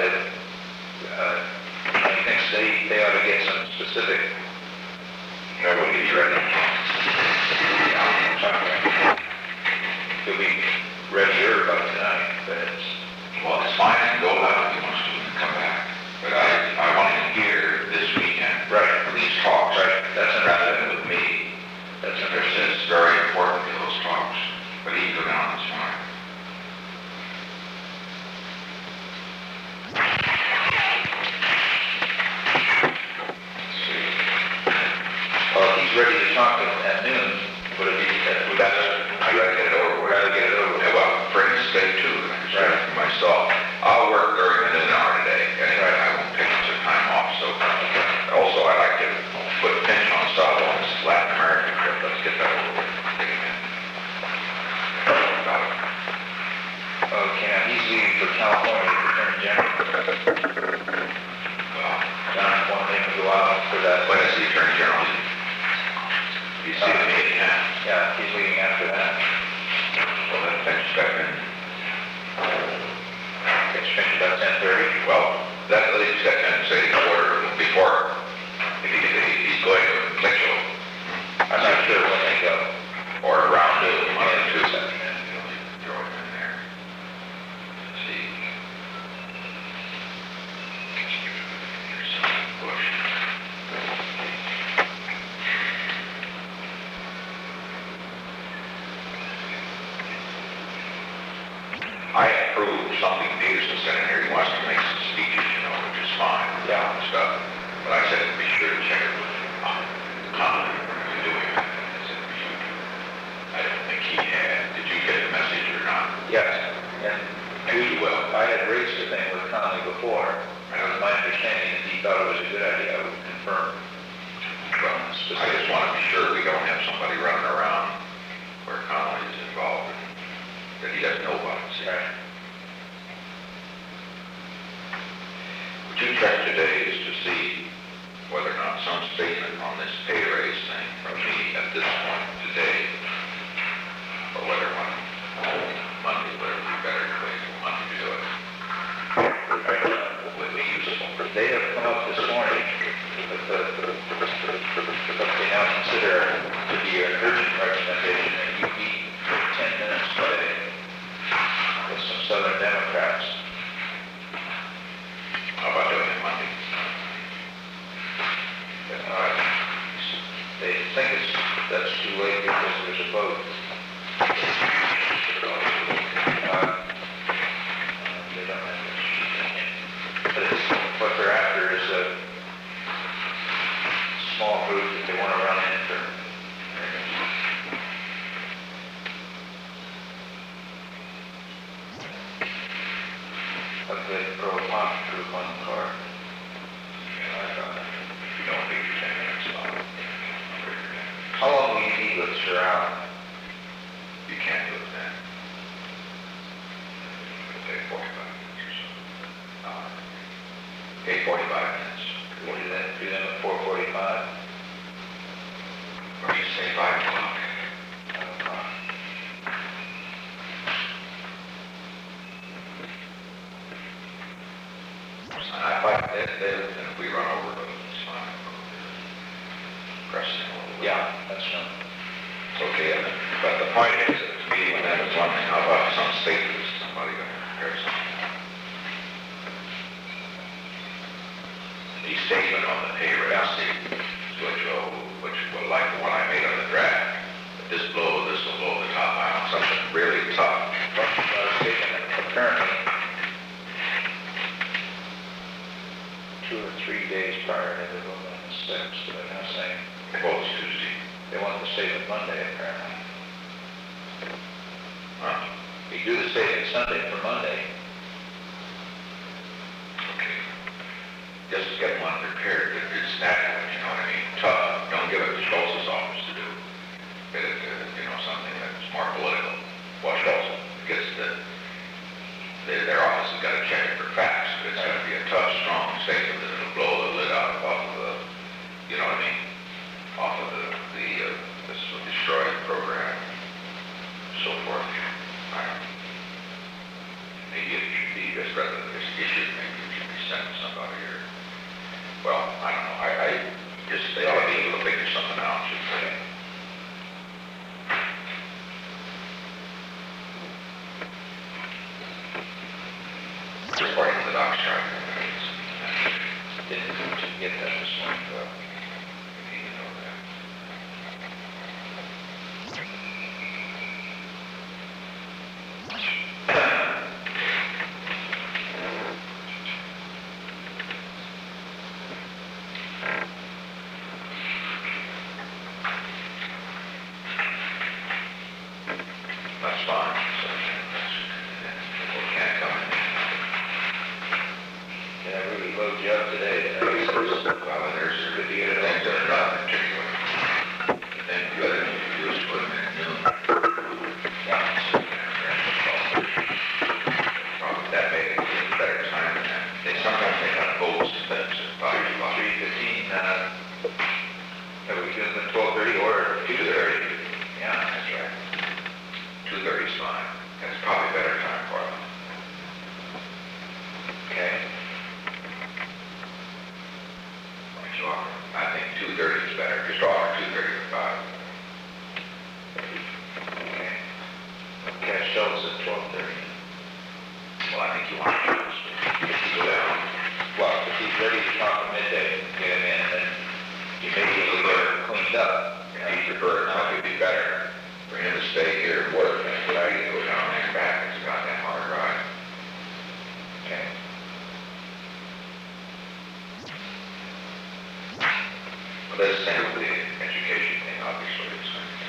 that he thinks they ought to get some specific. When he's ready. He'll be readier by tonight, but it's... Well, it's fine to go out if he wants to come back. But I want him here this weekend. Right. For these talks. Right. That's rather than with me. That's Because understood. it's very important to those talks. But he can go down this morning. Well, if he's ready to talk at noon, would it be, would that... I'd rather get it over with. Rather get it over with. Yeah, well, for his sake too, right. For myself. I'll work during the noon hour today, and I won't take some time off, so. Also, I'd like to put a pinch on Sabo on this Latin American trip. Let's get that over with. Take him in. Okay, now he's leaving for California to Attorney General. Well, John wanted him to go out for that. when is the Attorney General? You see the meeting, yeah? Yeah, he's leaving after that. Well, then finish back in. It's finished about 10:30. Well, that leaves that kind of say order before, if he's going to Mitchell, I'm not sure when they go. or around noon, one or Yeah, two. two. Throw him in there. See. Here's some bush. I approved something Peterson sent in here. He wants to make some speeches, which is fine. Yeah. And stuff. But I said, be sure to check it with Conley. He's doing it. I said, I don't think he had. Did you get the message or not? Yes, and Maybe you will. I had raised the thing with Conley before. It was my understanding that he thought it was a good idea. I would confirm. Well, I just want to be sure we don't have somebody running around where Conley is involved and that he doesn't know about it. See? Right. What you check today is to see whether or not some statement on this pay raise thing from me at this point today, or whether Monday, whatever we better wait till Monday to do it, would be useful. They have come up this morning with what they now consider to be an urgent recommendation that you meet for 10 minutes today with some Southern Democrats. How about doing it Monday? They think that's too late because there's a vote. They don't have that sheet. But what they're after is a small group that they want to run in for. But they throw a pocket group on the card. If you don't think you're 10 minutes long, How long will you be with Sherrod? you can't do it then. It'll take 45 minutes or so. 45 minutes. We'll do them at 4:45. Or you say 5 o'clock. I like that, and if we run over, it's fine. Pressing a little bit. Yeah, that's fine. It's okay, but the point is, that to me, when that is one thing, how about some statements, somebody going to prepare something? The statement on the pay raise, which will like the one I made on the draft, that this will blow the top out, something really tough. Apparently, 2 or 3 days prior to the vote on the 6th, so they're now saying Well, it's Tuesday. they want the statement Monday, apparently. Huh? You do the statement Sunday for Monday. Okay. Just get one prepared. It's that, you know what I mean? Tough. Don't give it to Schultz's office to do. Get it to, something that's more political. Well, Schultz gets their office has got to check it for facts. It's got to be a tough, strong statement that'll blow the lid off of the, you know what I mean? Off of this destroy the program, so forth. Maybe it should be just rather than this issue, maybe get that this morning. Well, you need to know that. That's fine. So, people can't come in. Did I really load you up today? Well, there's Good to get it things all that are done. not particular. Then the other thing you do is put them in noon. Yeah. Probably that may be a better time than that. They sometimes they have votes and things at 5 o'clock. 3:15, are we good with 12:30 or 2:30? Yeah. That's right. 2:30 is fine. That's probably a better time for them. Okay. Just offer, I think 2:30 is better. Just offer 2:30 or 5. Okay. Okay, Schultz at 12:30. Well, I think you want to choose. If you go down, Well, if he's ready to talk at midday, get him in, then you may be able to get it cleaned up. if you prefer, it might be better for him to stay here and work than for you to go down there and back. It's a goddamn hard ride. Okay. But that's the same with the education thing, obviously. It's going to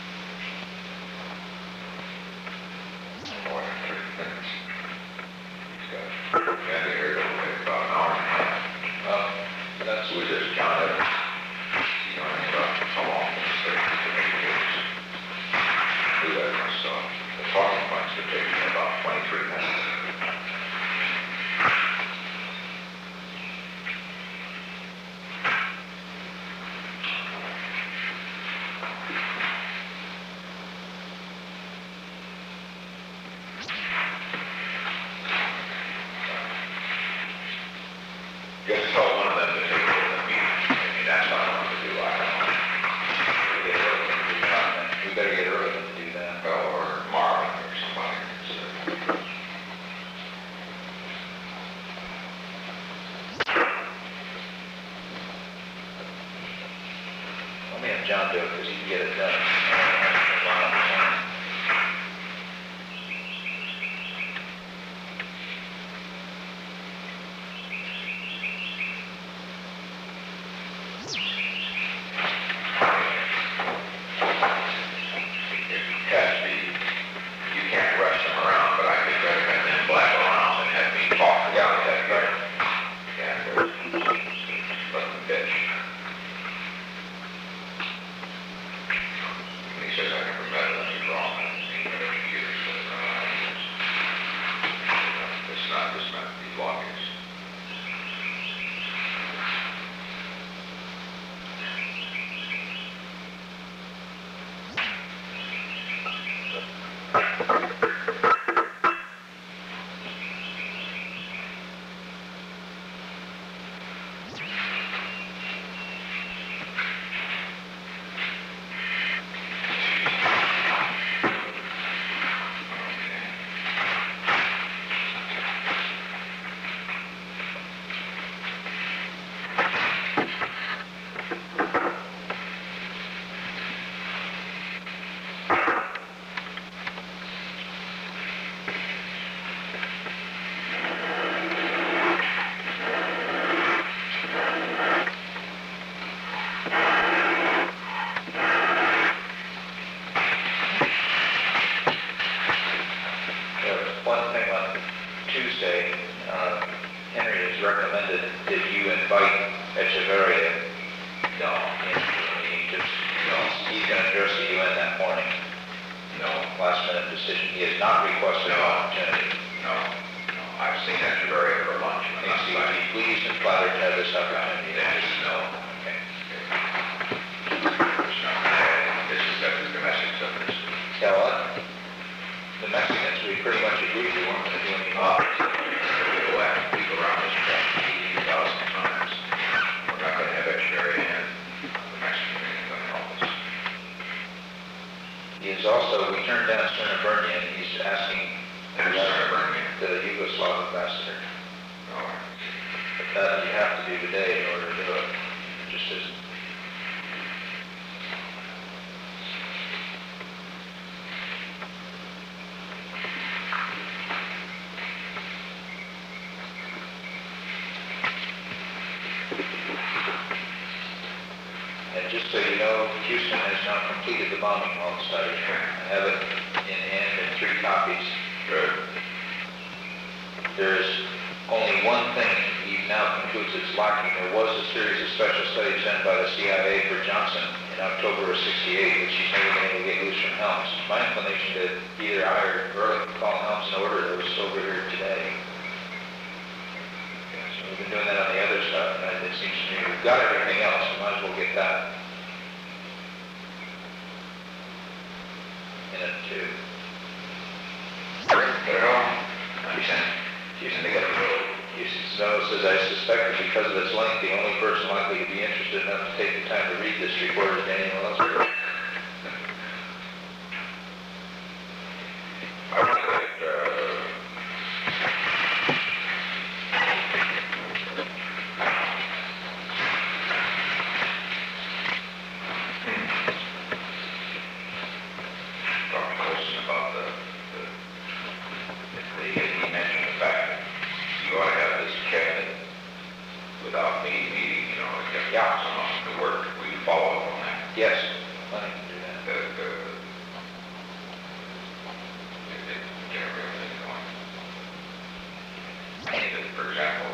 take more than 30 minutes. He's got, we had to hear it over about an hour and a half. That's Who is this, John Evans? You know anything about how long this takes to educate? Do that myself. The talking points would take me about 23 minutes. Just tell one of them to take over the meeting. I mean, that's what I want to do. I don't know. we better get early to do that. Or Marvin or somebody. Let me have John do it, because he can get it done. It has to be, you can't rush them around, but I think rather than them black around and have me talk about that, right? Yeah, let them bitch. And he says, I never met him, he's wrong, I've seen him in years, but, it's not the longest. One thing on Tuesday, Henry has recommended that you invite Echeverria. No, He's going to address the UN that morning. no, Last minute decision. He has not requested an opportunity. no. I've seen Echeverria for lunch. He would be pleased and flattered to have this opportunity. No. Okay. It's not, this is the domestic stuff. Yeah, what? The Mexicans, we pretty much agreed we weren't going to do anything about it. We'll have to go around this track 80,000 times. We're not going to have Echeverria in. The Mexican ain't going to help us. He is also, we turned down Senator Bernier, and he's asking There's Senator Bernier. the Yugoslav ambassador. All right. But that you have to do today in order to do it. interested. And just so you know, Houston has now completed the bombing hall study. I have it in hand in 3 copies. Good. There is only one thing he now concludes it's lacking. There was a series of special studies done by the CIA for Johnson in October of '68, which he's never been able to get loose from Helms. My inclination to either I or Early call Helms and order those over here today. So we've been doing that on the other stuff, and it seems to me we've got everything else. We might as well get that in it too. Get it on. Houston, they got to go. Houston's note says, I suspect that because of its length, the only person likely to be interested enough to take the time to read this report is Daniel Ellsworth. I would say talk to Colson about he mentioned the fact that you ought to have this cabinet without me meeting, you know, get some of the work. We can follow up on that. Yes, planning to do that. Get everything going. For example,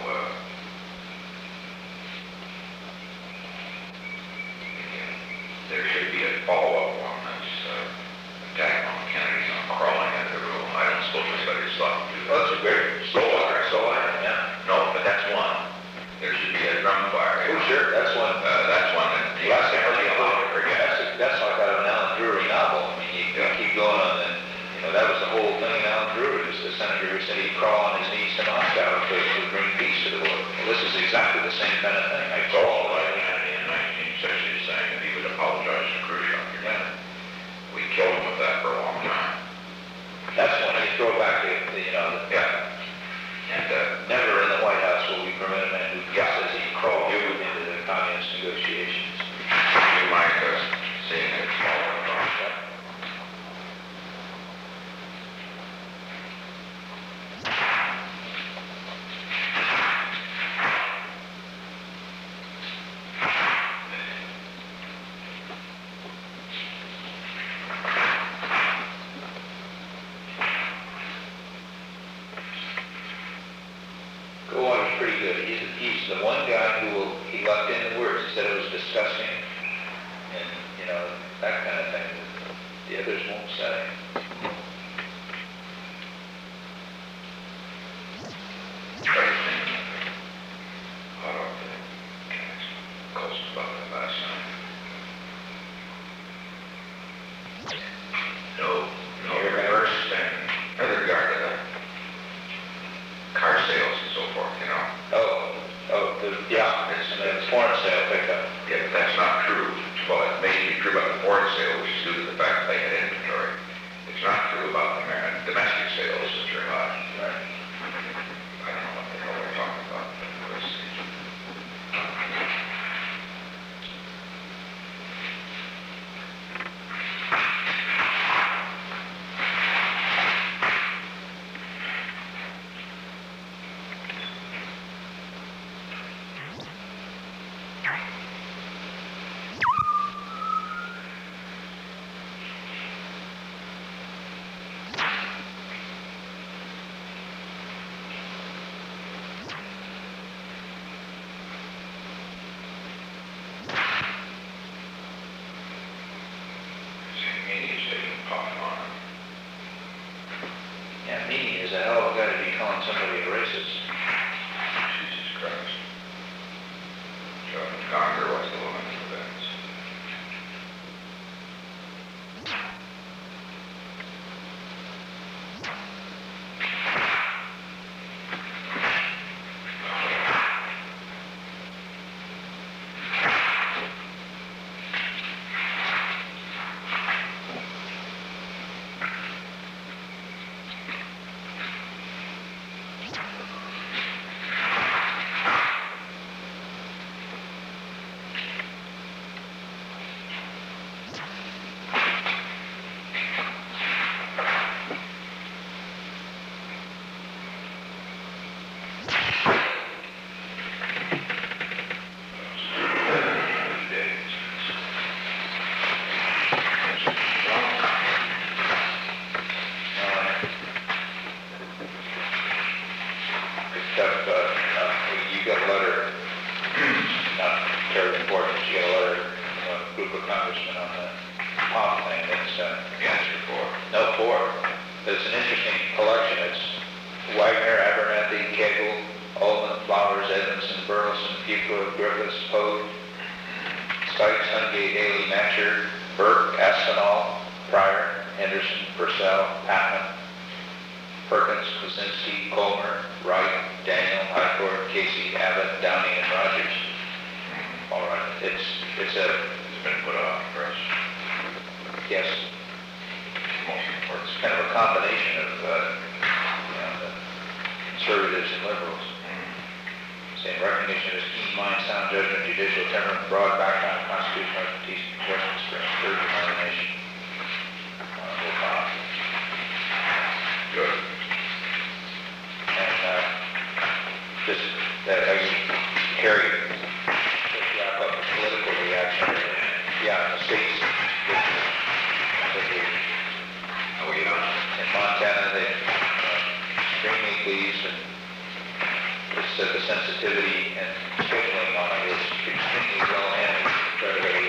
there should be a follow-up on this attack on Kennedy's on crawling into the room. I don't suppose anybody's thought to do that. Well, that's a great solar, yeah. No, but that's one. There should be a drum fire. Oh, sure, that's one. That's one that you That's can't be allowed to forget. that's like out of an Alan Drury novel. I mean, you keep going on, and, you know, that was the whole thing in Alan Drury, was the senator who said he'd crawl on his knees to Moscow to bring peace to the world. Well, this is exactly the same kind of thing. I Call like Kennedy in 1960 saying that he would apologize to Khrushchev. Yeah. We killed him with that for a long time. That's when you throw back the you know, Yeah. And never in the White House will we permit a man who says he crawled into the communist negotiations. you mind seeing it follow up on that? Goldwater's pretty good. He's the one guy he left in the words. He said it was disgusting, and, you know, that kind of thing. The others won't say. Everything hot off the Colson about that last night. No reverse and other regard to the car sales and so forth, you know. And the foreign sale pickup. Yeah, but that's not true. Well, it may be true about the foreign sale, which is due to the fact that they had inventory. group of congressmen on the pop thing. It's, Against or for? no, four. It's an interesting collection. It's Wagner, Abernathy, Cagle, Ullman, Flowers, Edmondson, Burleson, Fuqua, Griffiths, Pogue, Sykes, Hungate, Haley, Matcher, Burke, Aspinall, Pryor, Henderson, Purcell, Patman, Perkins, Kuczynski, Colmer, Wright, Daniel, Highcourt, Casey, Abbott, Downey, and Rogers. All right. It's Been put on for us. yes, Most important. it's kind of a combination of, the conservatives and liberals. Saying recognition of his keen mind, sound judgment, judicial temperament, broad background, constitutional expertise, professional experience, third denomination. Honorable Bob. Good. And just that Harry, to wrap up the political reaction. Yeah, in the states, Oh, yeah. in Montana, they extremely pleased, and just said the sensitivity and scheduling on it was extremely well handled, incredibly,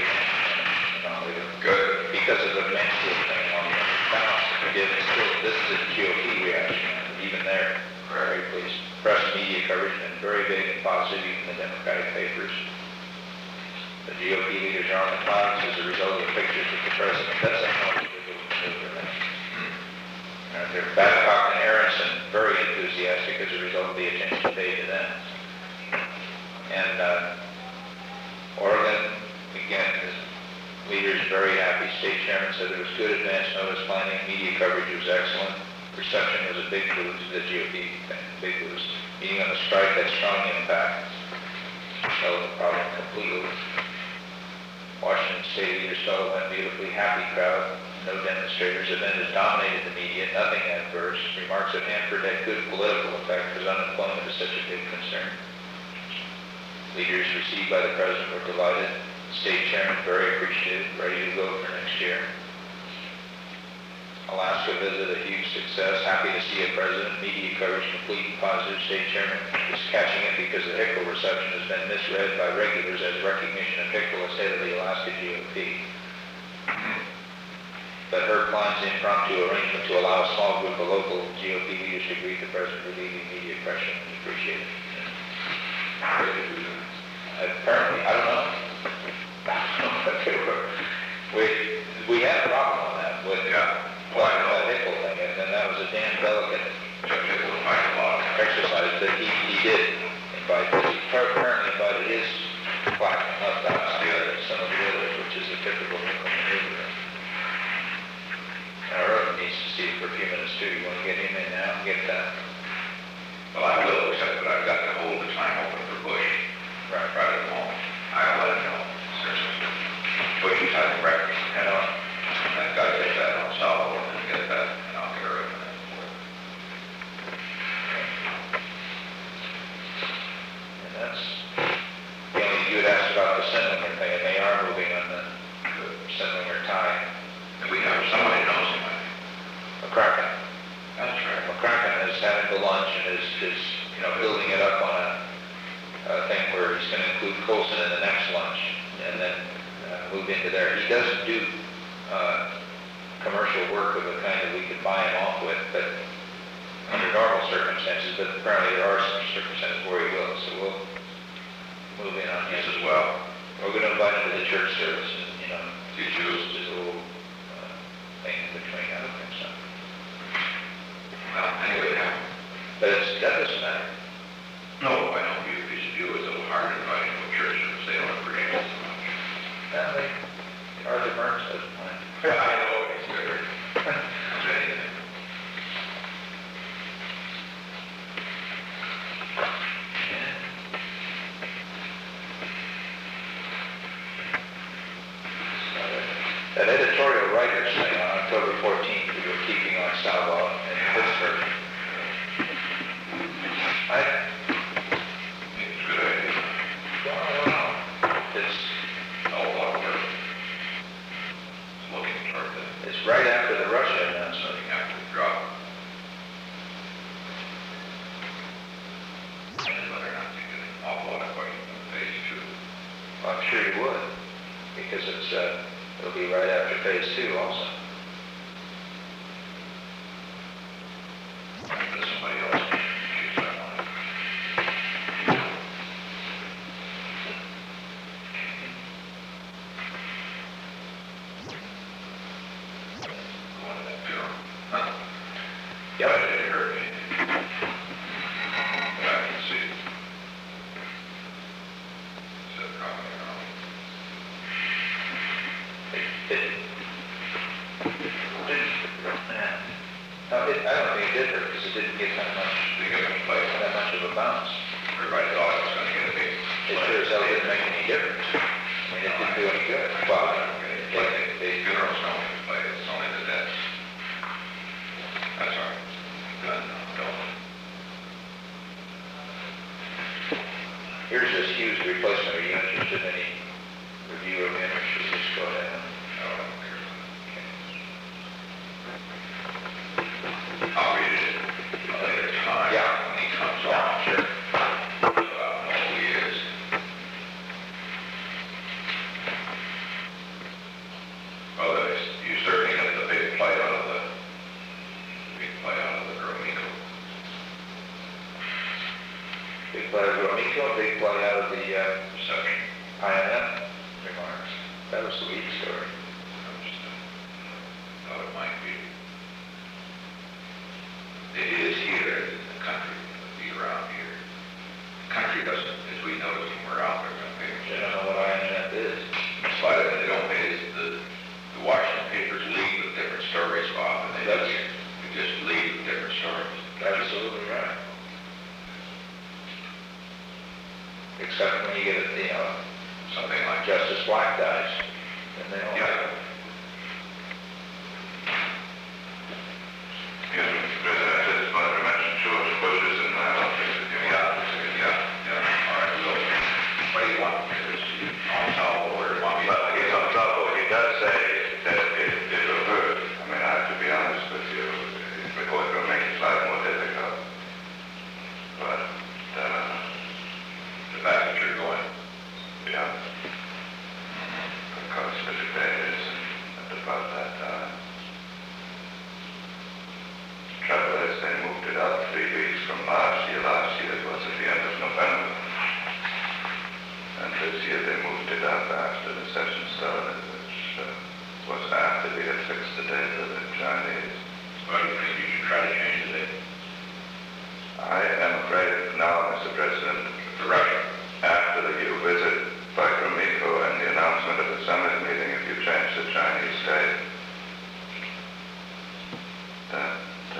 Good. because of the Mansfield thing on the balance that we did. And still, this is a GOP reaction, even there, very pleased. Press media coverage been very big and positive, even the Democratic papers. The GOP leaders are on the clouds as a result of the pictures of the president. That's a much bigger maneuver. They're Babcock and Aronson very enthusiastic as a result of the attention paid to them. And Oregon, again, the leaders very happy. State chairman said there was good advance notice planning, media coverage was excellent. Reception was a big boost, the GOP thing, big boost. Meeting on the strike had strong impact. So the problem completely. Washington State leader Sullivan, beautifully happy crowd, no demonstrators. Event has dominated the media, nothing adverse. Remarks of Hanford had good political effect because unemployment is such a big concern. Leaders received by the president were delighted. State chairman very appreciative, ready to go for next year. Alaska visit a huge success, happy to see a president. Media coverage complete and positive. State chairman is catching it because the Hickel reception has been misread by regulars as recognition of Hickel as head of the Alaska GOP. But Herb Klein's impromptu arrangement to allow a small group of local GOP leaders to greet the president relieving media pressure was appreciated. Apparently, I don't know. I don't know what they were. We had a problem on that with that Hickel thing, and then that was a damn delicate exercise that he did invite. He apparently invited his plaque and left out some of the others, which is a typical Hickel maneuver. And our other needs to see it for a few minutes too. You want to get him in now and get that? Well, I will, except that I've got to hold the time open for Bush. Right at the moment. I'll let him know. Seriously. Bush is having breakfast. I know. I've got to get that on solid and get that, and I'll get rid of it. And that's, you had asked about the Sendlinger thing, and they are moving on the Sendlinger tie. And we have somebody who knows him. McCracken. That's right. McCracken is having the lunch and is building it up on a thing where he's going to include Colson in the next lunch and then move into there. He doesn't do commercial work of the kind that we could buy him off with, but under normal circumstances, but apparently there are some circumstances where he will, so we'll move in on him Yes, as well. We're going to invite him to the church service and, Did you? just a little thing in between, I don't think so. Well, anyway, But that doesn't matter. no, I know you, because you is a little hard inviting to a church service. They don't forget so much. Arthur Burns doesn't mind. I know, it's good. That's anything. That editorial writers thing on October 14th, we were keeping on Salvo in Pittsburgh. I It's a good idea. don't know. It's, A lot of work. Looking toward the, it's right after the Russia announcement. looking after the drop. And whether or not they get an awful lot of questions on the page too. I'm sure you would. because it'll be right after phase 2 also. Let somebody else choose that one. Going to that funeral. Huh? Yep. I didn't hear anything. But I can see. Said probably wrong. I don't think it did hurt because it didn't get that much of a bounce. Everybody thought it was going to get a big. It sure as hell didn't make any difference. I mean, it didn't do any good. Well, Funerals don't get played, it's only the deaths. That's all right. Gun, don't. here's this huge replacement. Are you interested in any review of him, or should we just go ahead? I'll read it at a later time. Yeah. When he comes Yeah, on. sure. So I don't know who he is. Well, you certainly get the big play out of the Gromiko. Big play out of Gromiko, big play out of the Reception. INF remarks. That was the lead story. I just thought it might be. It is here in the country, it'll be around here. Country doesn't, as we noticed when we're out there, don't pay I don't know what INF is. It's why they don't pay, the Washington papers lead with different stories off, and they just lead with different stories. Absolutely right. Except when you get, Something like Justice Black dies, and they don't. Yeah. Yes, Mr. President, I just wanted to mention George Bush is in my office if you want. Yeah. All right, so, what do you want? On top, or do you want me to? But he's on trouble. He does say that it will hurt. I mean, I have to be honest with you, because it will make his life more difficult. But, The fact that you're going. yeah. Because the debate is at about that time. Trouble is, they moved it up 3 weeks from last year. Last year it was at the end of November. And this year they moved it up after the session started, which was after we had fixed the date for the Chinese. Or do you think you should try to change the date? I am afraid now, Mr. President, To Russia. after your visit by Gromiko and the announcement of the summit meeting, if you change the Chinese date, that,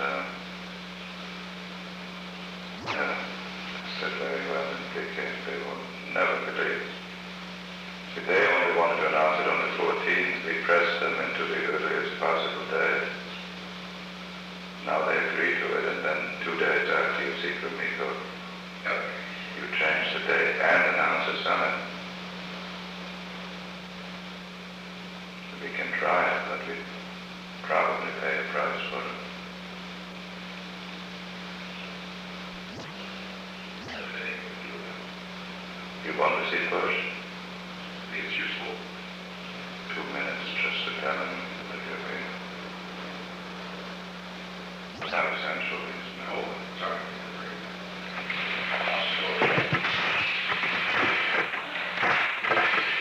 said very well in case they will never believe. See, they only wanted to announce it on the 14th. We pressed them into the earliest possible date. Now they agree to it, and then 2 days after you see Gromiko, Yep. you change the date and announce a summit. We can try it, but we probably pay a price for it. You want to see Bush? I think it's useful. 2 minutes just to tell him that you're here. Not essential, he's Oh, sorry.